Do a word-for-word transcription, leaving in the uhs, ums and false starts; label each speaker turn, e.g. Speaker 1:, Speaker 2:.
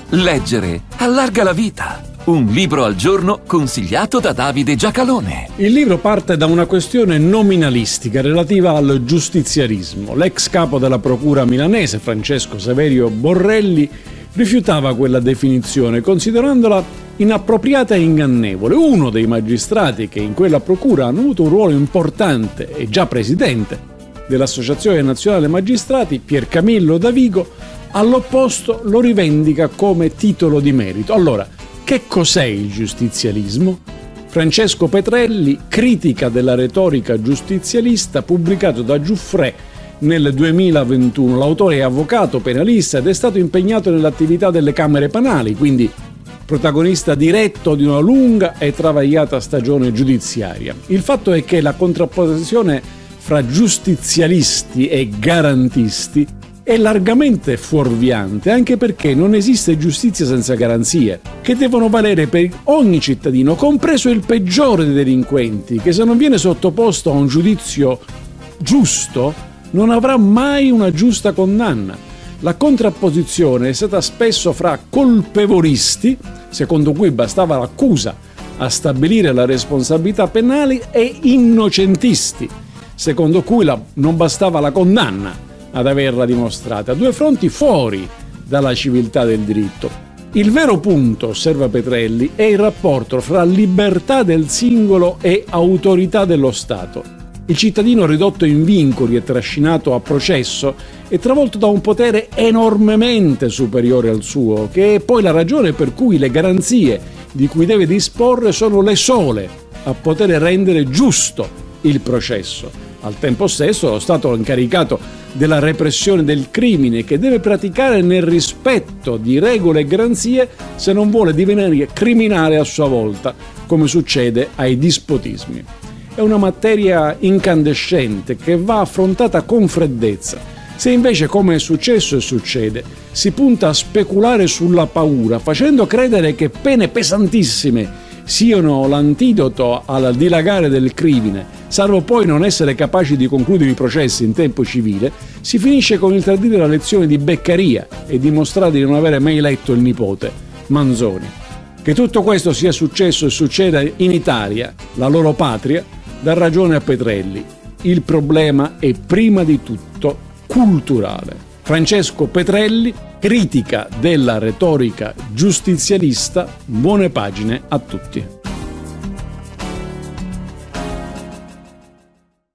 Speaker 1: Leggere allarga la vita. Un libro al giorno consigliato da Davide Giacalone.
Speaker 2: Il libro parte da una questione nominalistica relativa al giustizialismo. L'ex capo della procura milanese, Francesco Saverio Borrelli, rifiutava quella definizione, considerandola inappropriata e ingannevole. Uno dei magistrati che in quella procura hanno avuto un ruolo importante e già presidente dell'Associazione Nazionale Magistrati, Piercamillo Davigo, all'opposto lo rivendica come titolo di merito. Allora, che cos'è il giustizialismo? Francesco Petrelli, Critica della retorica giustizialista, pubblicato da Giuffre nel duemilaventuno. L'autore è avvocato penalista ed è stato impegnato nell'attività delle camere penali, quindi protagonista diretto di una lunga e travagliata stagione giudiziaria. Il fatto è che la contrapposizione fra giustizialisti e garantisti è largamente fuorviante, anche perché non esiste giustizia senza garanzie, che devono valere per ogni cittadino, compreso il peggiore dei delinquenti, che se non viene sottoposto a un giudizio giusto non avrà mai una giusta condanna. La contrapposizione è stata spesso fra colpevolisti, secondo cui bastava l'accusa a stabilire la responsabilità penale, e innocentisti, secondo cui la, non bastava la condanna ad averla dimostrata, due fronti fuori dalla civiltà del diritto. Il vero punto, osserva Petrelli, è il rapporto fra libertà del singolo e autorità dello Stato. Il cittadino ridotto in vincoli e trascinato a processo è travolto da un potere enormemente superiore al suo, che è poi la ragione per cui le garanzie di cui deve disporre sono le sole a poter rendere giusto il processo. Al tempo stesso lo Stato è incaricato della repressione del crimine, che deve praticare nel rispetto di regole e garanzie se non vuole divenire criminale a sua volta, come succede ai dispotismi. È una materia incandescente che va affrontata con freddezza. Se invece, come è successo e succede, si punta a speculare sulla paura, facendo credere che pene pesantissime siano l'antidoto al dilagare del crimine, salvo poi non essere capaci di concludere i processi in tempo civile, si finisce con il tradire la lezione di Beccaria e dimostrare di non avere mai letto il nipote, Manzoni. Che tutto questo sia successo e succeda in Italia, la loro patria, dà ragione a Petrelli. Il problema è prima di tutto culturale. Francesco Petrelli, Critica della retorica giustizialista, buone pagine a tutti.